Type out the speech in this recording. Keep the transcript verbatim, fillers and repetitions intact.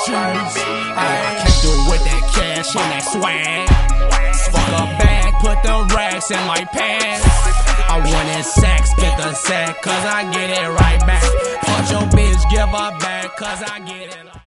shoes. I can't do with that cash and that swag. Fuck a bag, put the racks in my pants. I wanted sex, get the sack, cause I get it right back. Punch your bitch, give her back, cause I get it.